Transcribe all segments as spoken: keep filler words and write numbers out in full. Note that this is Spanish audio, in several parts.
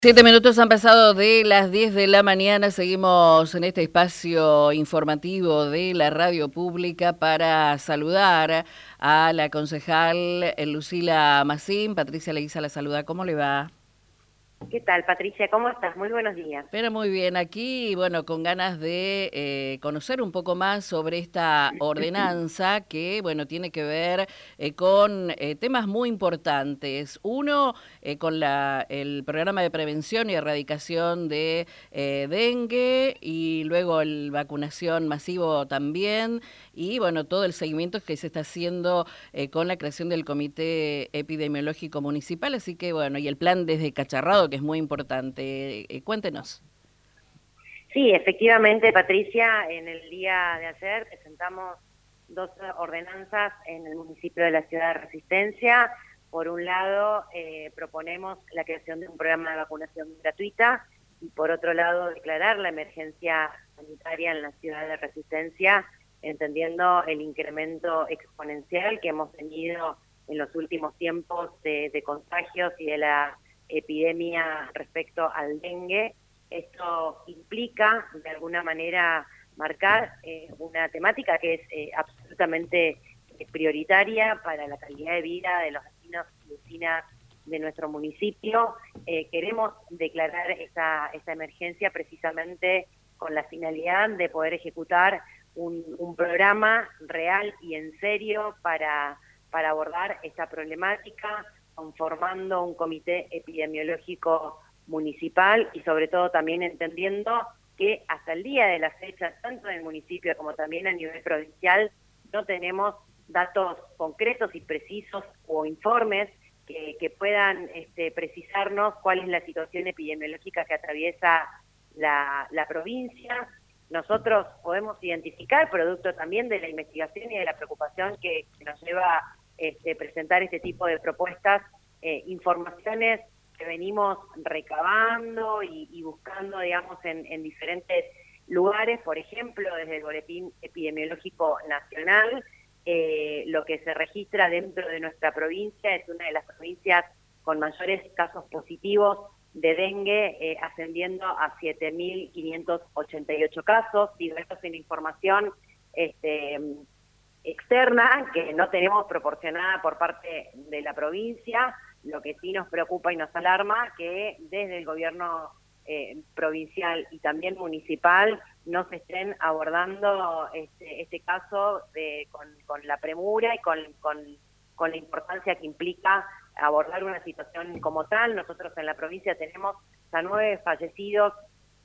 Siete minutos han pasado de las diez de la mañana. Seguimos en este espacio informativo de la radio pública para saludar a la concejal Lucila Massín. Patricia Leguiza la saluda. ¿Cómo le va? ¿Qué tal, Patricia? ¿Cómo estás? Muy buenos días. Pero muy bien, aquí, bueno, con ganas de eh, conocer un poco más sobre esta ordenanza que, bueno, tiene que ver eh, con eh, temas muy importantes. Uno, eh, con la, el programa de prevención y erradicación de eh, dengue y luego el vacunación masivo también y, bueno, todo el seguimiento que se está haciendo eh, con la creación del Comité Epidemiológico Municipal. Así que, bueno, y el plan desde Cacharrado, que es muy importante. Eh, cuéntenos. Sí, efectivamente, Patricia, en el día de ayer presentamos dos ordenanzas en el municipio de la Ciudad de Resistencia. Por un lado, eh, proponemos la creación de un programa de vacunación gratuita y por otro lado, declarar la emergencia sanitaria en la Ciudad de Resistencia, entendiendo el incremento exponencial que hemos tenido en los últimos tiempos de, de contagios y de la epidemia respecto al dengue. Esto implica, de alguna manera, marcar eh, una temática que es eh, absolutamente prioritaria para la calidad de vida de los vecinos y vecinas de nuestro municipio. Eh, queremos declarar esta, esta emergencia precisamente con la finalidad de poder ejecutar un, un programa real y en serio para, para abordar esta problemática, conformando un comité epidemiológico municipal y sobre todo también entendiendo que hasta el día de la fecha, tanto en el municipio como también a nivel provincial, no tenemos datos concretos y precisos o informes que, que puedan este, precisarnos cuál es la situación epidemiológica que atraviesa la, la provincia. Nosotros podemos identificar, producto también de la investigación y de la preocupación que, que nos lleva este, presentar este tipo de propuestas, eh, informaciones que venimos recabando y, y buscando, digamos, en, en diferentes lugares, por ejemplo, desde el Boletín Epidemiológico Nacional. Eh, lo que se registra dentro de nuestra provincia es una de las provincias con mayores casos positivos de dengue, eh, ascendiendo a siete mil quinientos ochenta y ocho casos, y esto es una información este, externa que no tenemos proporcionada por parte de la provincia. Lo que sí nos preocupa y nos alarma que desde el gobierno eh, provincial y también municipal no se estén abordando este, este caso de, con, con la premura y con, con, con la importancia que implica abordar una situación como tal. Nosotros en la provincia tenemos a nueve fallecidos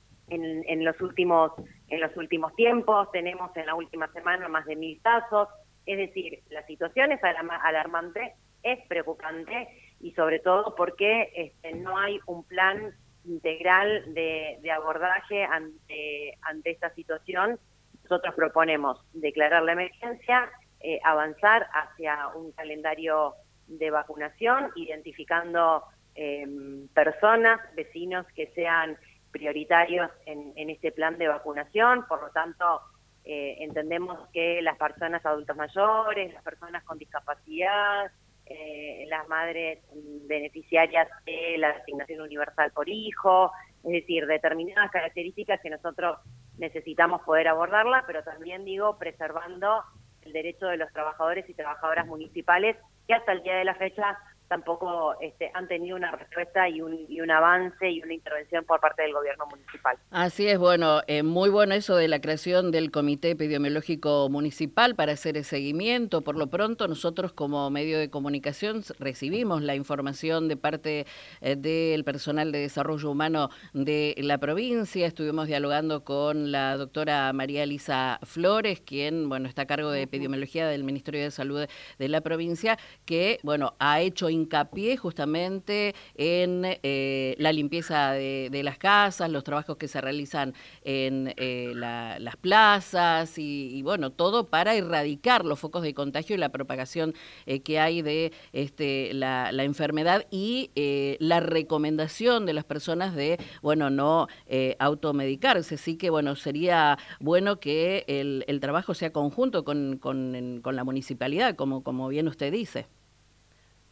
en, en, los últimos, en los últimos tiempos, tenemos en la última semana más de mil casos, es decir, la situación es alarmante, es preocupante y sobre todo porque este, no hay un plan integral de, de abordaje ante, ante esta situación. Nosotros proponemos declarar la emergencia, eh, avanzar hacia un calendario de vacunación, identificando eh, personas, vecinos que sean prioritarios en, en este plan de vacunación. Por lo tanto, eh, entendemos que las personas adultos mayores, las personas con discapacidad, Eh, las madres beneficiarias de la asignación universal por hijo, es decir, determinadas características que nosotros necesitamos poder abordarlas, pero también digo, preservando el derecho de los trabajadores y trabajadoras municipales que hasta el día de la fecha tampoco este, han tenido una respuesta y un, y un avance y una intervención por parte del gobierno municipal. Así es, bueno, eh, muy bueno eso de la creación del Comité Epidemiológico Municipal para hacer el seguimiento. Por lo pronto, nosotros como medio de comunicación recibimos la información de parte eh, del personal de desarrollo humano de la provincia. Estuvimos dialogando con la doctora María Elisa Flores, quien, bueno, está a cargo de epidemiología del Ministerio de Salud de la provincia, que, bueno, ha hecho hincapié justamente en eh, la limpieza de, de las casas, los trabajos que se realizan en eh, la, las plazas y, y, bueno, todo para erradicar los focos de contagio y la propagación eh, que hay de este, la, la enfermedad y eh, la recomendación de las personas de, bueno, no eh, automedicarse. Así que, bueno, sería bueno que el, el trabajo sea conjunto con, con, con la municipalidad, como, como bien usted dice.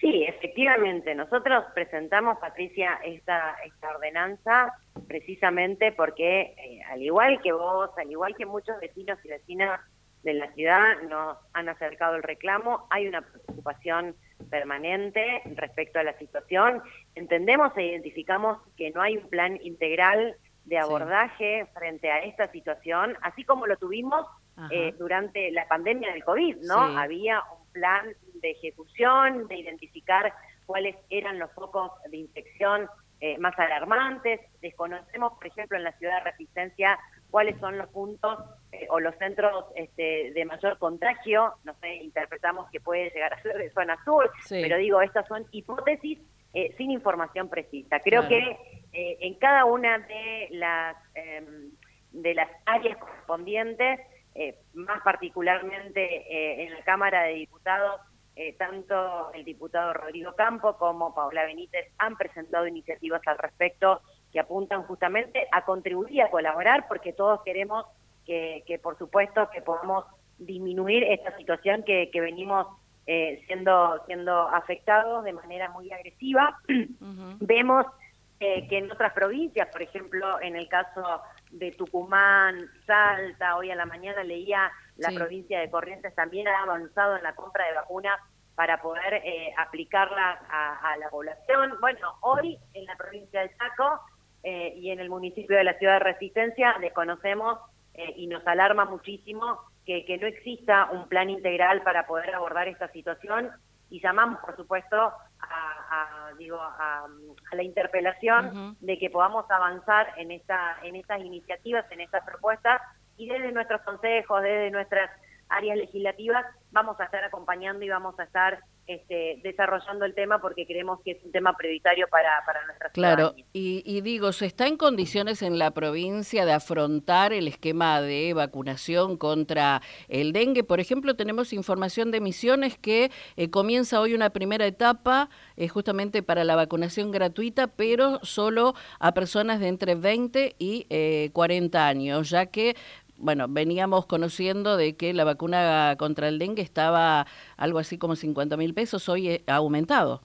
Sí, efectivamente. Nosotros presentamos, Patricia, esta, esta ordenanza precisamente porque, eh, al igual que vos, al igual que muchos vecinos y vecinas de la ciudad nos han acercado el reclamo, hay una preocupación permanente respecto a la situación. Entendemos e identificamos que no hay un plan integral de abordaje sí. frente a esta situación, así como lo tuvimos eh, durante la pandemia del COVID, ¿no? Sí. Había un plan de ejecución, de identificar cuáles eran los focos de infección eh, más alarmantes. Desconocemos, por ejemplo, en la ciudad de Resistencia, cuáles son los puntos eh, o los centros este, de mayor contagio. No sé, interpretamos que puede llegar a ser de zona sur, sí. pero digo, estas son hipótesis eh, sin información precisa. Creo claro. que eh, en cada una de las, eh, de las áreas correspondientes, eh, más particularmente eh, en la Cámara de Diputados, Eh, tanto el diputado Rodrigo Campo como Paola Benítez han presentado iniciativas al respecto que apuntan justamente a contribuir y a colaborar, porque todos queremos que, que por supuesto, que podamos disminuir esta situación que, que venimos eh, siendo, siendo afectados de manera muy agresiva. Uh-huh. Vemos eh, que en otras provincias, por ejemplo, en el caso de Tucumán, Salta, hoy a la mañana leía la sí. provincia de Corrientes también ha avanzado en la compra de vacunas para poder eh, aplicarlas a, a la población. Bueno, hoy en la provincia de Chaco eh, y en el municipio de la ciudad de Resistencia desconocemos eh, y nos alarma muchísimo que, que no exista un plan integral para poder abordar esta situación, y llamamos, por supuesto, a, a digo a, a la interpelación uh-huh. de que podamos avanzar en esta en estas iniciativas, en estas propuestas, y desde nuestros consejos, desde nuestras áreas legislativas, vamos a estar acompañando y vamos a estar este, desarrollando el tema, porque creemos que es un tema prioritario para, para nuestra ciudadanía. Claro, y, y digo, ¿se está en condiciones en la provincia de afrontar el esquema de vacunación contra el dengue? Por ejemplo, tenemos información de Misiones que eh, comienza hoy una primera etapa eh, justamente para la vacunación gratuita, pero solo a personas de entre veinte y eh, cuarenta años, ya que bueno, veníamos conociendo de que la vacuna contra el dengue estaba algo así como cincuenta mil pesos, hoy ha aumentado.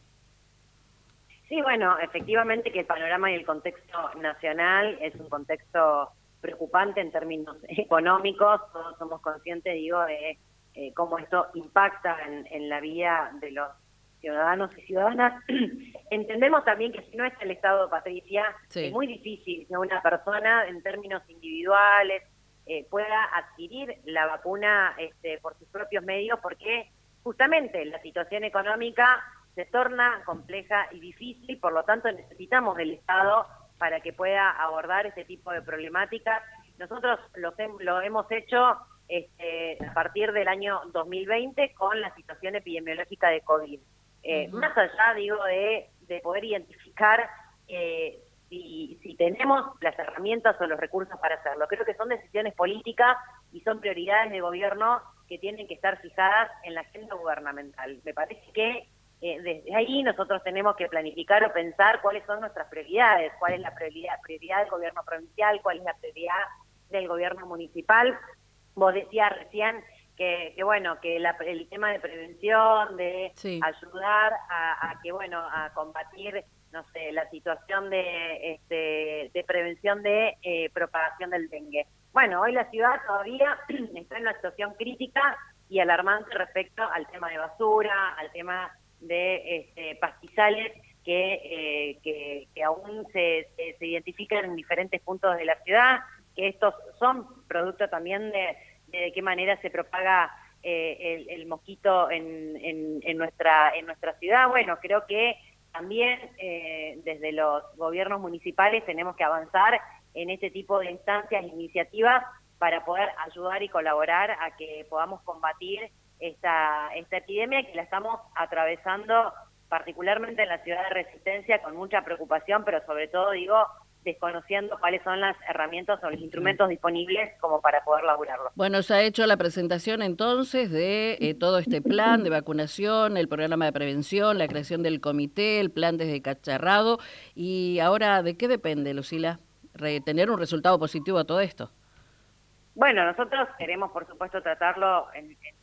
Sí, bueno, efectivamente que el panorama y el contexto nacional es un contexto preocupante en términos económicos. Todos somos conscientes, digo, de eh, cómo esto impacta en, en la vida de los ciudadanos y ciudadanas. Entendemos también que si no está el Estado, Patricia, sí. es muy difícil que una persona en términos individuales Eh, pueda adquirir la vacuna este, por sus propios medios, porque justamente la situación económica se torna compleja y difícil, por lo tanto necesitamos del Estado para que pueda abordar este tipo de problemáticas. Nosotros lo, lo hemos hecho este, a partir del año dos mil veinte con la situación epidemiológica de COVID. Eh, uh-huh. Más allá, digo, de, de poder identificar eh, Si, si tenemos las herramientas o los recursos para hacerlo. Creo que son decisiones políticas y son prioridades de gobierno que tienen que estar fijadas en la agenda gubernamental. Me parece que eh, desde ahí nosotros tenemos que planificar o pensar cuáles son nuestras prioridades, cuál es la prioridad, prioridad del gobierno provincial, cuál es la prioridad del gobierno municipal. Vos decías recién que, que bueno, que la, el tema de prevención, de sí. ayudar a, a que, bueno, a combatir no sé, la situación de este, de prevención de eh, propagación del dengue. Bueno, hoy la ciudad todavía está en una situación crítica y alarmante respecto al tema de basura, al tema de este, pastizales que, eh, que, que aún se, se, se identifican en diferentes puntos de la ciudad, que estos son producto también de, de qué manera se propaga eh, el, el mosquito en, en, en, nuestra, en nuestra ciudad. Bueno, creo que también eh, desde los gobiernos municipales tenemos que avanzar en este tipo de instancias e iniciativas para poder ayudar y colaborar a que podamos combatir esta, esta epidemia que la estamos atravesando particularmente en la ciudad de Resistencia con mucha preocupación, pero sobre todo, digo, desconociendo cuáles son las herramientas o los instrumentos sí. disponibles como para poder laburarlo. Bueno, se ha hecho la presentación entonces de eh, todo este plan de vacunación, el programa de prevención, la creación del comité, el plan desde Cacharrado, y ahora, ¿de qué depende, Lucila, Re tener un resultado positivo a todo esto? Bueno, nosotros queremos, por supuesto, tratarlo en, en, en el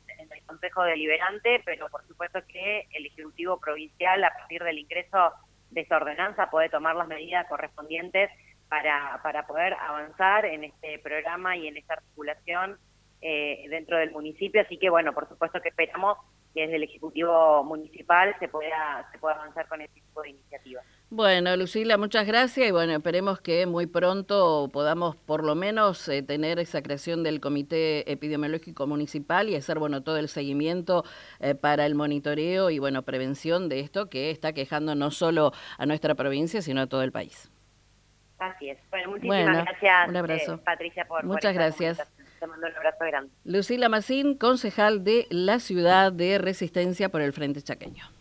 Consejo Deliberante, pero por supuesto que el Ejecutivo Provincial, a partir del ingreso de esa ordenanza, puede tomar las medidas correspondientes para, para poder avanzar en este programa y en esta articulación eh, dentro del municipio. Así que, bueno, por supuesto que esperamos que desde el Ejecutivo Municipal se pueda, se pueda avanzar con este tipo de iniciativas. Bueno, Lucila, muchas gracias y bueno, esperemos que muy pronto podamos por lo menos eh, tener esa creación del Comité Epidemiológico Municipal y hacer, bueno, todo el seguimiento eh, para el monitoreo y, bueno, prevención de esto que está quejando no solo a nuestra provincia, sino a todo el país. Así es. Bueno, muchísimas bueno, gracias, un abrazo. Eh, Patricia, por Muchas por gracias. Te mando un abrazo grande. Lucila Macín, concejal de la ciudad de Resistencia por el Frente Chaqueño.